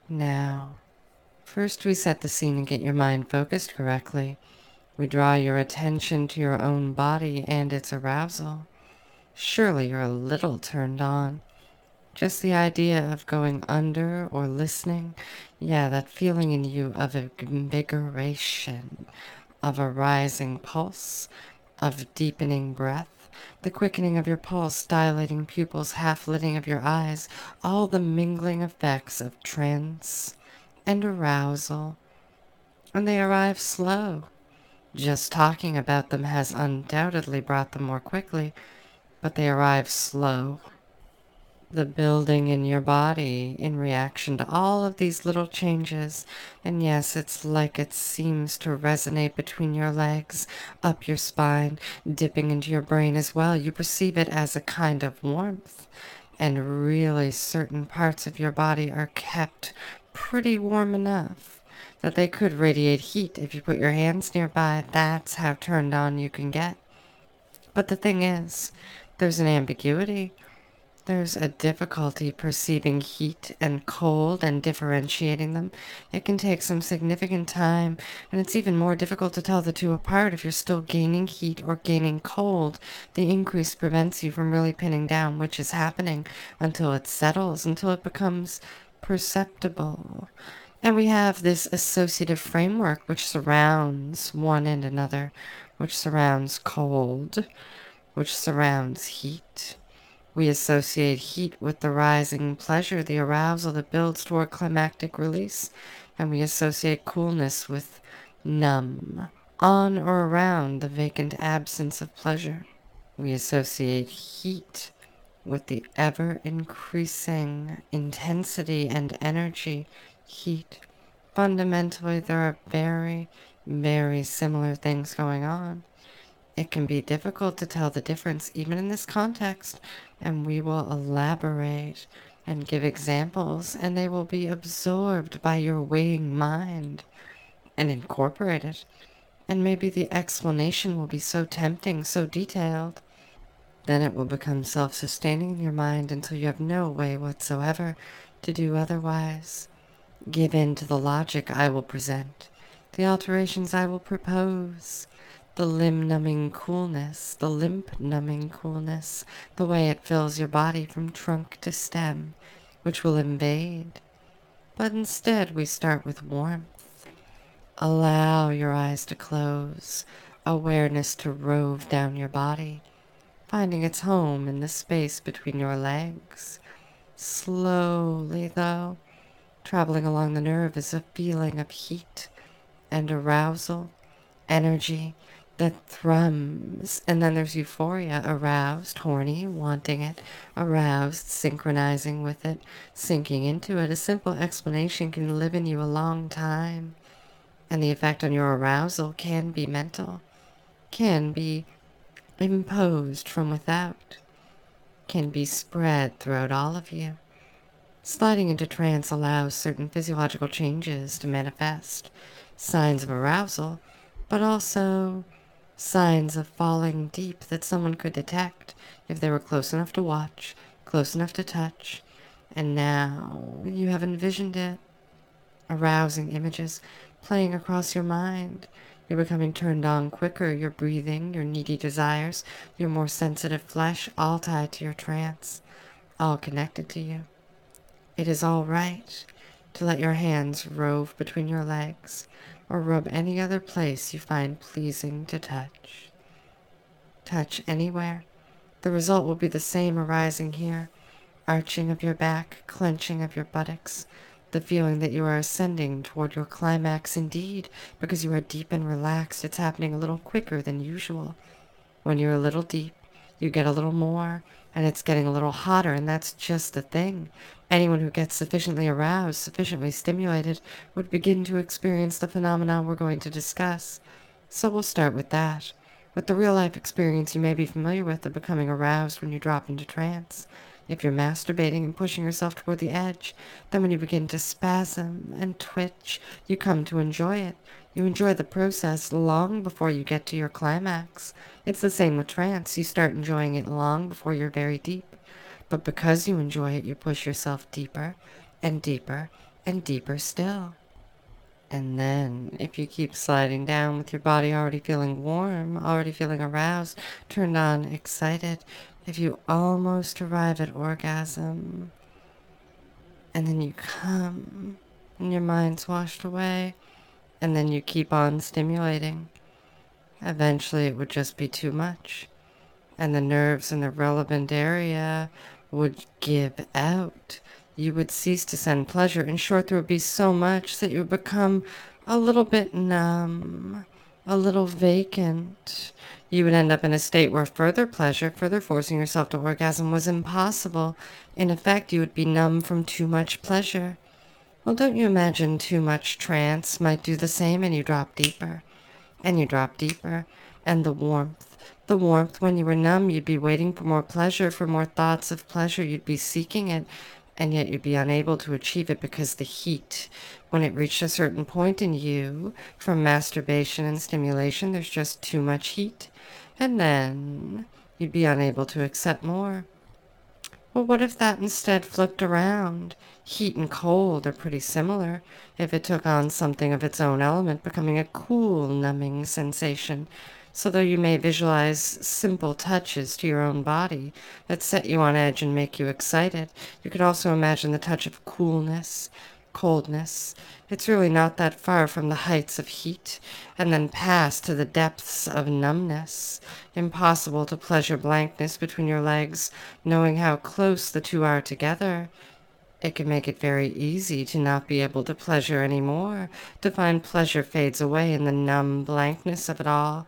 Now, first we set the scene and get your mind focused correctly. We draw your attention to your own body and its arousal. Surely you're a little turned on. Just the idea of going under or listening, yeah, that feeling in you of invigoration, of a rising pulse, of deepening breath, the quickening of your pulse, dilating pupils, half-lidding of your eyes, all the mingling effects of trance and arousal, and they arrive slow. Just talking about them has undoubtedly brought them more quickly, but they arrive slow. The building in your body in reaction to all of these little changes. And yes, it's like it seems to resonate between your legs, up your spine, dipping into your brain as well. You perceive it as a kind of warmth. And really, certain parts of your body are kept pretty warm enough that they could radiate heat if you put your hands nearby. That's how turned on you can get. But the thing is, there's an ambiguity. There's a difficulty perceiving heat and cold and differentiating them. It can take some significant time, and it's even more difficult to tell the two apart if you're still gaining heat or gaining cold. The increase prevents you from really pinning down which is happening until it settles, until it becomes perceptible. And we have this associative framework which surrounds one and another, which surrounds cold, which surrounds heat. We associate heat with the rising pleasure, the arousal that builds toward climactic release, and we associate coolness with numb, on or around the vacant absence of pleasure. We associate heat with the ever-increasing intensity and energy. Heat. Fundamentally, there are very, very similar things going on. It can be difficult to tell the difference even in this context, and we will elaborate and give examples, and they will be absorbed by your weighing mind and incorporated. And maybe the explanation will be so tempting, so detailed, then it will become self-sustaining in your mind until you have no way whatsoever to do otherwise. Give in to the logic I will present, the alterations I will propose, the limb-numbing coolness, the lymph-numbing coolness, the way it fills your body from trunk to stem, which will invade. But instead we start with warmth. Allow your eyes to close, awareness to rove down your body, finding its home in the space between your legs. Slowly, though, traveling along the nerve is a feeling of heat and arousal, energy that thrums, and then there's euphoria, aroused, horny, wanting it, aroused, synchronizing with it, sinking into it. A simple explanation can live in you a long time, and the effect on your arousal can be mental, can be imposed from without, can be spread throughout all of you. Sliding into trance allows certain physiological changes to manifest, signs of arousal, but also signs of falling deep that someone could detect if they were close enough to watch, close enough to touch, and now you have envisioned it. Arousing images playing across your mind. You're becoming turned on quicker, your breathing, your needy desires, your more sensitive flesh, all tied to your trance, all connected to you. It is all right to let your hands rove between your legs or rub any other place you find pleasing to touch. Touch anywhere. The result will be the same arising here. Arching of your back, clenching of your buttocks, the feeling that you are ascending toward your climax indeed, because you are deep and relaxed. It's happening a little quicker than usual. When you're a little deep, you get a little more, and it's getting a little hotter, and that's just the thing. Anyone who gets sufficiently aroused, sufficiently stimulated, would begin to experience the phenomenon we're going to discuss. So we'll start with that, with the real-life experience you may be familiar with of becoming aroused when you drop into trance. If you're masturbating and pushing yourself toward the edge, then when you begin to spasm and twitch, you come to enjoy it. You enjoy the process long before you get to your climax. It's the same with trance. You start enjoying it long before you're very deep. But because you enjoy it, you push yourself deeper and deeper and deeper still. And then, if you keep sliding down with your body already feeling warm, already feeling aroused, turned on, excited, if you almost arrive at orgasm, and then you come, and your mind's washed away, and then you keep on stimulating, eventually it would just be too much, and the nerves in the relevant area would give out. You would cease to send pleasure. In short, there would be so much that you would become a little bit numb, a little vacant. You would end up in a state where further pleasure, further forcing yourself to orgasm, was impossible. In effect, you would be numb from too much pleasure. Well, don't you imagine too much trance might do the same, and you drop deeper, and you drop deeper, and the warmth, when you were numb, you'd be waiting for more pleasure, for more thoughts of pleasure. You'd be seeking it, and yet you'd be unable to achieve it because the heat, when it reached a certain point in you, from masturbation and stimulation, there's just too much heat. And then you'd be unable to accept more. Well, what if that instead flipped around? Heat and cold are pretty similar. If it took on something of its own element, becoming a cool, numbing sensation. So though you may visualize simple touches to your own body that set you on edge and make you excited, you could also imagine the touch of coolness, coldness. It's really not that far from the heights of heat, and then pass to the depths of numbness. Impossible to pleasure blankness between your legs, knowing how close the two are together. It can make it very easy to not be able to pleasure anymore, to find pleasure fades away in the numb blankness of it all.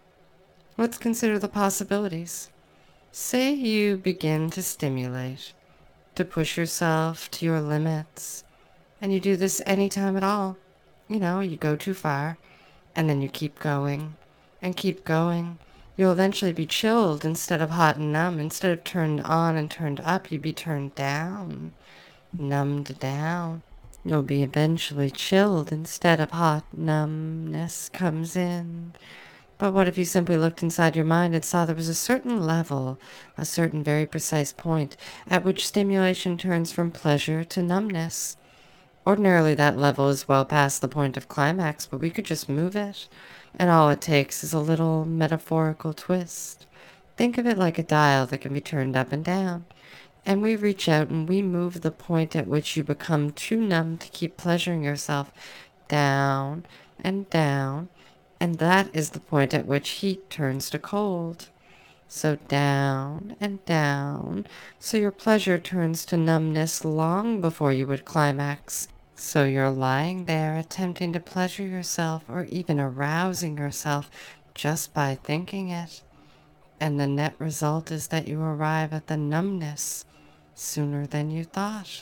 Let's consider the possibilities. Say you begin to stimulate, to push yourself to your limits, and you do this anytime at all. You go too far, and then you keep going, and keep going. You'll eventually be chilled instead of hot and numb. Instead of turned on and turned up, you'd be turned down, numbed down. You'll be eventually chilled instead of hot. Numbness comes in. But what if you simply looked inside your mind and saw there was a certain level, a certain very precise point, at which stimulation turns from pleasure to numbness? Ordinarily that level is well past the point of climax, but we could just move it, and all it takes is a little metaphorical twist. Think of it like a dial that can be turned up and down, and we reach out and we move the point at which you become too numb to keep pleasuring yourself down and down, and that is the point at which heat turns to cold. So down and down, so your pleasure turns to numbness long before you would climax. So you're lying there attempting to pleasure yourself or even arousing yourself just by thinking it. And the net result is that you arrive at the numbness sooner than you thought.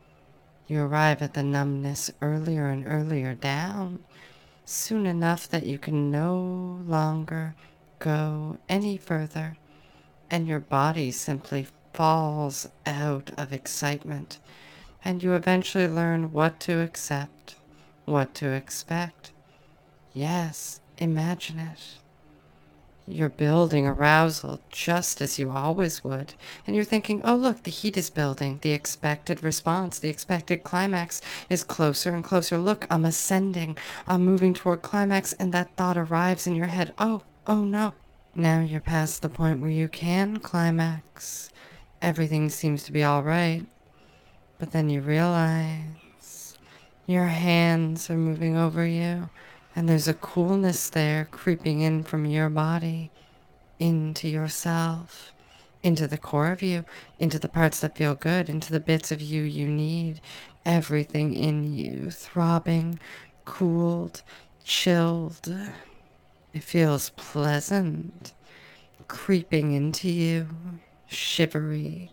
You arrive at the numbness earlier and earlier down, soon enough that you can no longer go any further, and your body simply falls out of excitement, and you eventually learn what to accept, what to expect. Yes, imagine it. You're building arousal just as you always would, and you're thinking, oh look, the heat is building, the expected response, the expected climax is closer and closer. Look, I'm ascending, I'm moving toward climax, and that thought arrives in your head, oh no. Now you're past the point where you can climax. Everything seems to be all right, but then you realize your hands are moving over you, and there's a coolness there creeping in from your body into yourself, into the core of you, into the parts that feel good, into the bits of you you need, everything in you throbbing, cooled, chilled. It feels pleasant, creeping into you, shivery,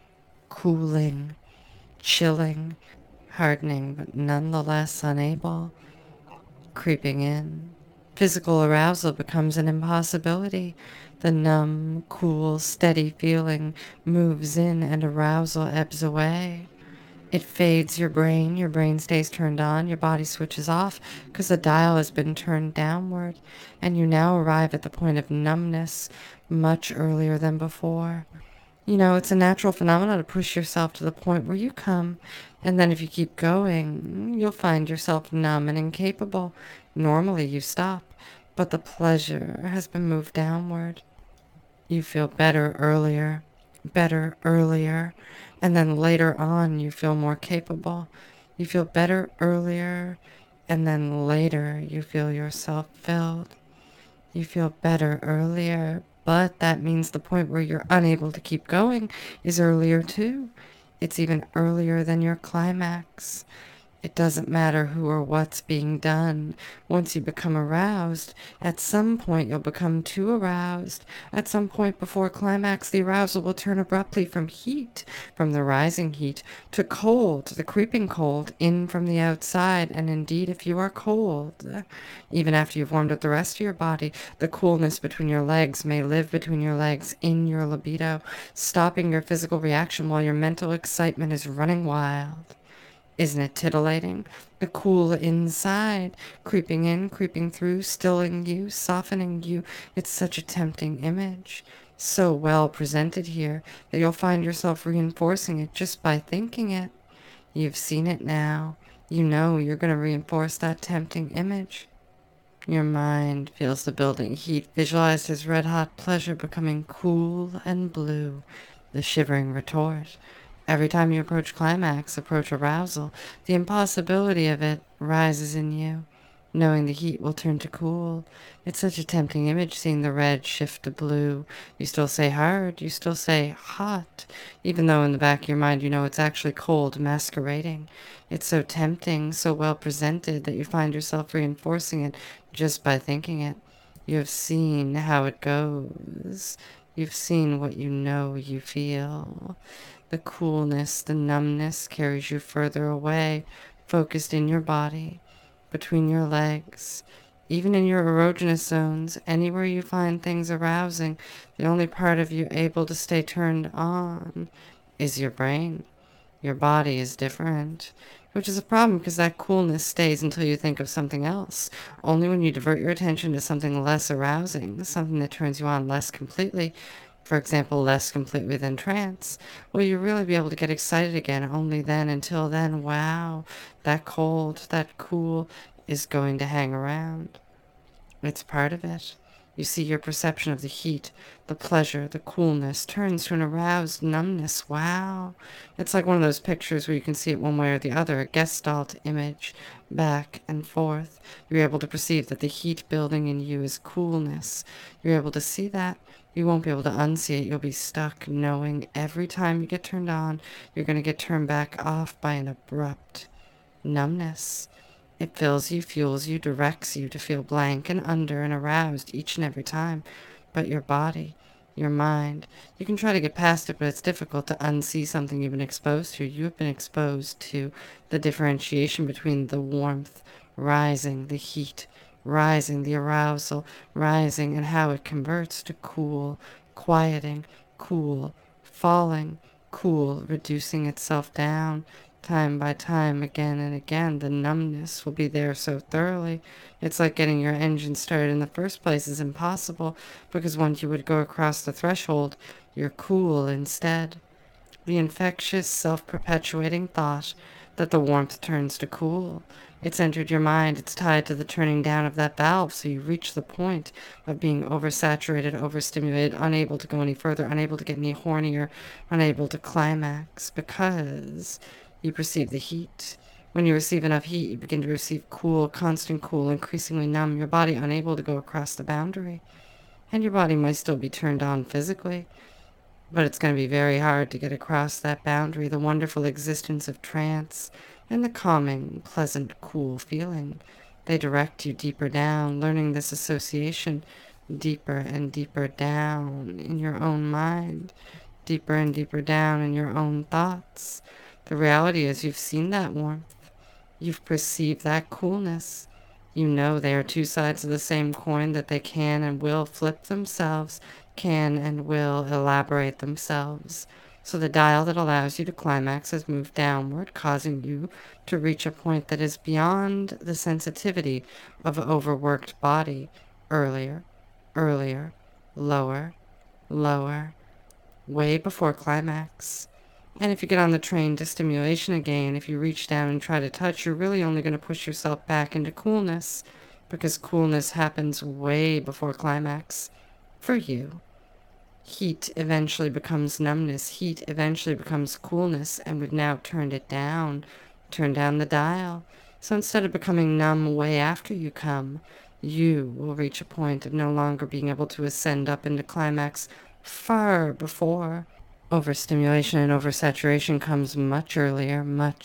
cooling, chilling, hardening, but nonetheless unable, creeping in. Physical arousal becomes an impossibility. The numb, cool, steady feeling moves in and arousal ebbs away. It fades your brain stays turned on, your body switches off because the dial has been turned downward, and you now arrive at the point of numbness much earlier than before. It's a natural phenomenon to push yourself to the point where you come And then if you keep going, you'll find yourself numb and incapable. Normally you stop, but the pleasure has been moved downward. You feel better earlier, and then later on you feel more capable. You feel better earlier, and then later you feel yourself filled. You feel better earlier, but that means the point where you're unable to keep going is earlier too. It's even earlier than your climax. It doesn't matter who or what's being done. Once you become aroused, at some point you'll become too aroused. At some point before climax, the arousal will turn abruptly from heat, from the rising heat, to cold, the creeping cold, in from the outside. And indeed, if you are cold, even after you've warmed up the rest of your body, the coolness between your legs may live between your legs in your libido, stopping your physical reaction while your mental excitement is running wild. Isn't it titillating? The cool inside, creeping in, creeping through, stilling you, softening you. It's such a tempting image. So well presented here that you'll find yourself reinforcing it just by thinking it. You've seen it now. You know you're going to reinforce that tempting image. Your mind feels the building heat, visualized as red-hot pleasure becoming cool and blue, the shivering retort. Every time you approach climax, approach arousal, the impossibility of it rises in you, knowing the heat will turn to cool. It's such a tempting image, seeing the red shift to blue. You still say hard, you still say hot, even though in the back of your mind you know it's actually cold masquerading. It's so tempting, so well presented that you find yourself reinforcing it just by thinking it. You have seen how it goes. You've seen what you know you feel. The coolness, the numbness carries you further away, focused in your body, between your legs, even in your erogenous zones, anywhere you find things arousing. The only part of you able to stay turned on is your brain. Your body is different, which is a problem because that coolness stays until you think of something else. Only when you divert your attention to something less arousing, something that turns you on less completely, for example, less completely than trance, will you really be able to get excited again. Only then, until then, wow, that cold, that cool is going to hang around. It's part of it. You see, your perception of the heat, the pleasure, the coolness turns to an aroused numbness. Wow. It's like one of those pictures where you can see it one way or the other, a gestalt image, back and forth. You're able to perceive that the heat building in you is coolness. You're able to see that. You won't be able to unsee it. You'll be stuck knowing every time you get turned on, you're going to get turned back off by an abrupt numbness. It fills you, fuels you, directs you to feel blank and under and aroused each and every time. But your body, your mind, you can try to get past it, but it's difficult to unsee something you've been exposed to. You have been exposed to the differentiation between the warmth, rising, the heat, rising, the arousal, rising, and how it converts to cool, quieting, cool, falling, cool, reducing itself down. Time by time, again and again, the numbness will be there so thoroughly. It's like getting your engine started in the first place is impossible, because once you would go across the threshold, you're cool instead. The infectious, self-perpetuating thought that the warmth turns to cool. It's entered your mind. It's tied to the turning down of that valve, so you reach the point of being oversaturated, overstimulated, unable to go any further, unable to get any hornier, unable to climax, because you perceive the heat. When you receive enough heat, you begin to receive cool, constant cool, increasingly numb, your body unable to go across the boundary. And your body might still be turned on physically, but it's going to be very hard to get across that boundary, the wonderful existence of trance and the calming, pleasant, cool feeling. They direct you deeper down, learning this association deeper and deeper down in your own mind, deeper and deeper down in your own thoughts. The reality is you've seen that warmth. You've perceived that coolness. You know they are two sides of the same coin, that they can and will flip themselves, can and will elaborate themselves. So the dial that allows you to climax has moved downward, causing you to reach a point that is beyond the sensitivity of an overworked body. Earlier, lower, way before climax. And if you get on the train to stimulation again, if you reach down and try to touch, you're really only going to push yourself back into coolness, because coolness happens way before climax for you. Heat eventually becomes numbness. Heat eventually becomes coolness, and we've now turned it down. Turn down the dial. So instead of becoming numb way after you come, you will reach a point of no longer being able to ascend up into climax far before. Overstimulation and oversaturation comes much earlier,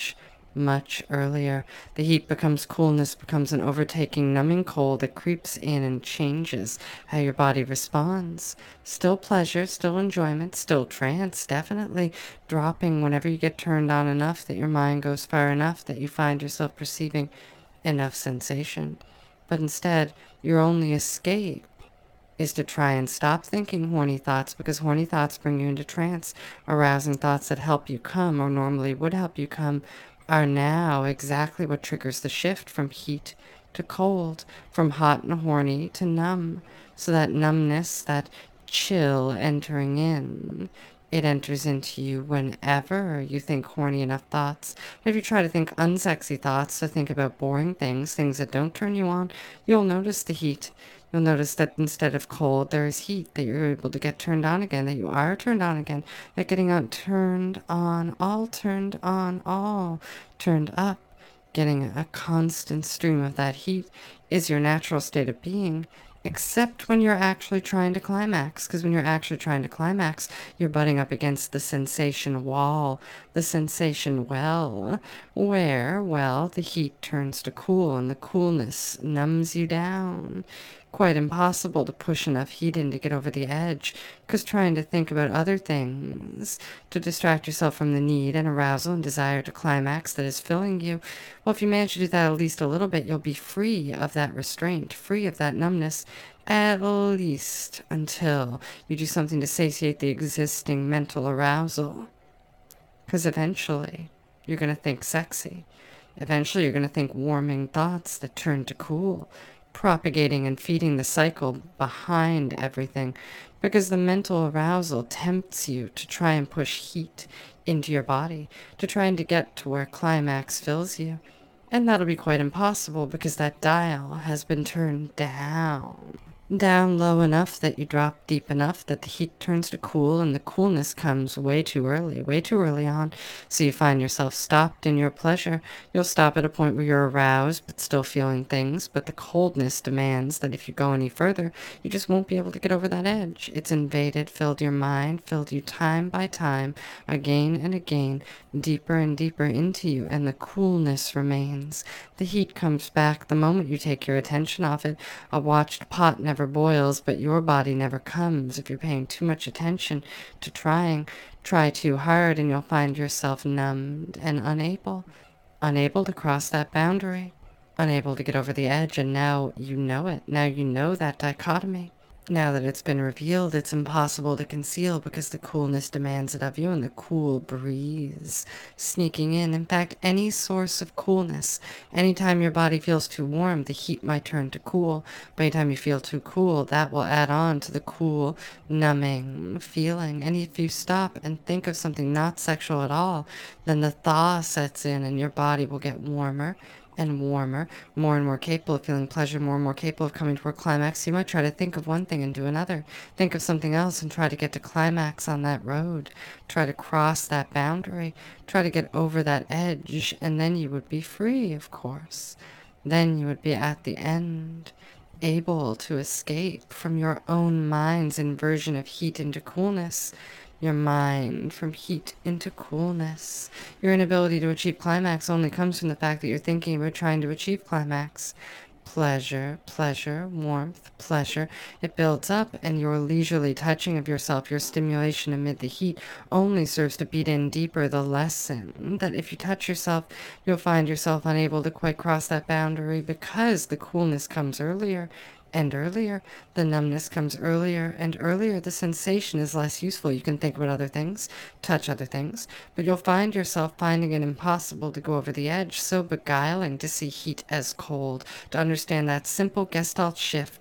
much earlier. The heat becomes coolness, becomes an overtaking, numbing cold that creeps in and changes how your body responds. Still pleasure, still enjoyment, still trance, definitely dropping whenever you get turned on enough that your mind goes far enough that you find yourself perceiving enough sensation. But instead, your only escape is to try and stop thinking horny thoughts, because horny thoughts bring you into trance. Arousing thoughts that help you come, or normally would help you come, are now exactly what triggers the shift from heat to cold, from hot and horny to numb. So that numbness, that chill entering in, it enters into you whenever you think horny enough thoughts. If you try to think unsexy thoughts, to think about boring things, things that don't turn you on, you'll notice the heat. You'll notice that instead of cold, there is heat, that you're able to get turned on again, that you are turned on again, that getting out turned on, all turned on, all turned up. Getting a constant stream of that heat is your natural state of being, except when you're actually trying to climax. Because when you're actually trying to climax, you're butting up against the sensation wall, the sensation well, where, well, the heat turns to cool and the coolness numbs you down. Quite impossible to push enough heat in to get over the edge, because trying to think about other things, to distract yourself from the need and arousal and desire to climax that is filling you, well, if you manage to do that at least a little bit, you'll be free of that restraint, free of that numbness, at least until you do something to satiate the existing mental arousal. Because eventually, you're going to think sexy. Eventually, you're going to think warming thoughts that turn to cool, propagating and feeding the cycle behind everything, because the mental arousal tempts you to try and push heat into your body, to try and to get to where climax fills you. And that'll be quite impossible, because that dial has been turned down. Down low enough that you drop deep enough that the heat turns to cool, and the coolness comes way too early on, so you find yourself stopped in your pleasure. You'll stop at a point where you're aroused but still feeling things, but the coldness demands that if you go any further, you just won't be able to get over that edge. It's invaded, filled your mind, filled you time by time, again and again, deeper and deeper into you, and the coolness remains. The heat comes back the moment you take your attention off it. A watched pot never boils, but your body never comes. If you're paying too much attention to trying, try too hard, and you'll find yourself numbed and unable to cross that boundary, unable to get over the edge. And now you know it. Now you know that dichotomy. Now that it's been revealed, it's impossible to conceal, because the coolness demands it of you, and the cool breeze sneaking in. In fact, any source of coolness, anytime your body feels too warm, the heat might turn to cool. But anytime you feel too cool, that will add on to the cool, numbing feeling. And if you stop and think of something not sexual at all, then the thaw sets in, and your body will get warmer and warmer, more and more capable of feeling pleasure, more and more capable of coming to a climax. You might try to think of one thing and do another. Think of something else and try to get to climax on that road. Try to cross that boundary. Try to get over that edge, and then you would be free, of course. Then you would be at the end, able to escape from your own mind's inversion of heat into coolness. Your mind from heat into coolness. Your inability to achieve climax only comes from the fact that you're thinking about trying to achieve climax. Pleasure, warmth, pleasure. It builds up, and your leisurely touching of yourself, your stimulation amid the heat, only serves to beat in deeper the lesson that if you touch yourself, you'll find yourself unable to quite cross that boundary, because the coolness comes earlier. And earlier, the numbness comes earlier, and earlier the sensation is less useful. You can think about other things, touch other things, but you'll find yourself finding it impossible to go over the edge, so beguiling to see heat as cold, to understand that simple Gestalt shift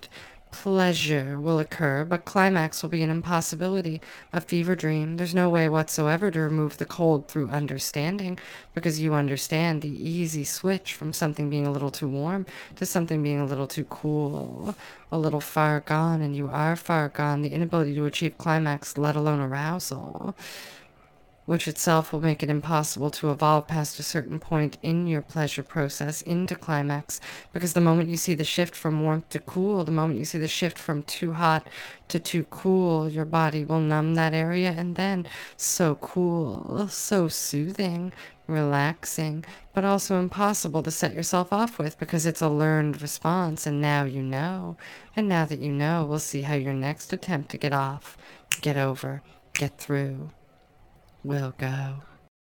Pleasure will occur, but climax will be an impossibility, a fever dream. There's no way whatsoever to remove the cold through understanding, because you understand the easy switch from something being a little too warm to something being a little too cool, a little far gone, and you are far gone. The inability to achieve climax, let alone arousal, which itself will make it impossible to evolve past a certain point in your pleasure process into climax, because the moment you see the shift from warmth to cool, the moment you see the shift from too hot to too cool, your body will numb that area, and then so cool, so soothing, relaxing, but also impossible to set yourself off with, because it's a learned response, and now you know. And now that you know, we'll see how your next attempt to get off, get over, get through will go.